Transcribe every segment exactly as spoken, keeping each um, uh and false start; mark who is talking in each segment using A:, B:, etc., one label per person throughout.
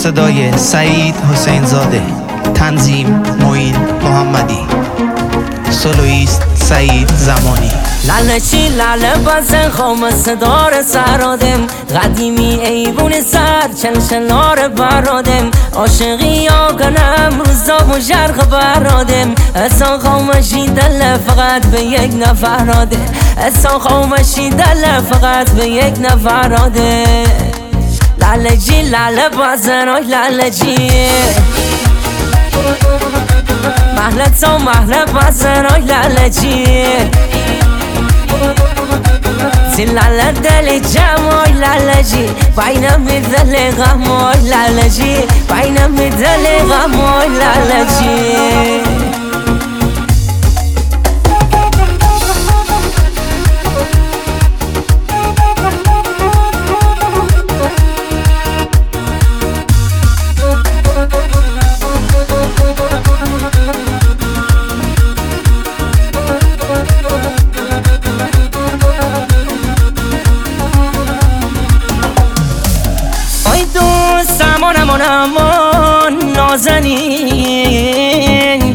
A: صدای سعید حسین زاده، تنظیم معین محمدی، سولویست سعید زمانی.
B: لاله چی لاله بازن خوم صدار سرادم، قدیمی ایبون سر چلچلار برادم، عاشقی آگنم روزا و جرق برادم، اصلا خومشی دل فقط به یک نفراده، اصلا خومشی دل فقط به یک نفراده. لاله جی لاله بازن آی لاله جی محله تا محله بازن آی لاله جی زی لاله دل جمع آی لاله جی باینم دل غم آی لاله جی باینم دل غم آی لاله جی. امان امان نازنین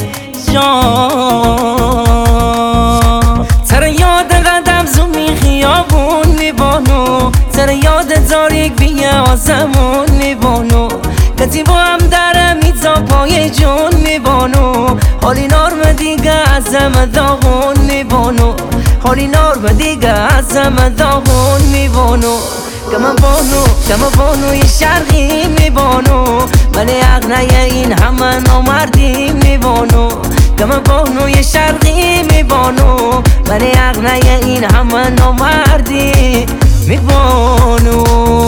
B: جان، تر یاد قدم زومی خیابون میبانو، تر یاد تاریک بی آسمون میبانو، کتی با هم در میتا پای جون میبانو، حالی نارم دیگه ازم داغون میبانو، حالی نارم دیگه ازم داغون میبانو. کم بانو کم بانوی شرقی میبانو، من اغنیه این همه نامردی میبانو، کم بانوی شرقی میبانو، من اغنیه این همه نامردی میبانو.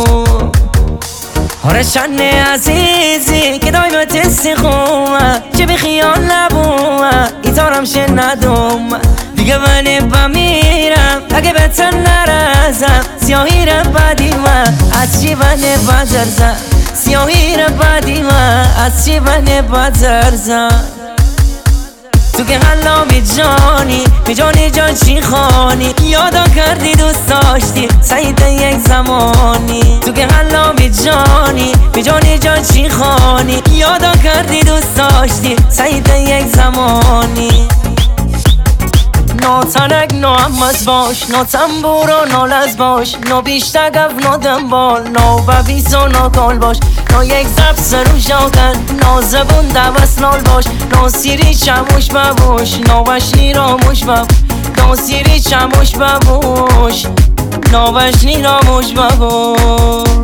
B: هرشن عزیزی که دایم تستی خومه، چه بی خیال نبومه ایتارم شه ندوم، دیگه من بمیرم اگه به تن نرزم، سیاهی رو بدی من از چی من بدرزم، سیاهی رو بدی من از چی من بدرزم. تو که حالا بی جانی بی جانی جان چی خانی، یادا کردی دوست داشتی سعید یک زمانی، تو که حالا بی جانی بی جانی جان چی خانی، یادا کردی دوست داشتی سعید یک زمانی. نو تنک نو همز باش، نو تنبور و نو لز باش، نو بیشتگف نو دنبال، نو ببیز و نو کال باش، نو یک زب سرو شاکن، نو زبون دوست نال باش، نو سیری چموش ببوش، نو وشنی راموش بب، نو سیری چموش ببوش، نو وشنی راموش ببوش.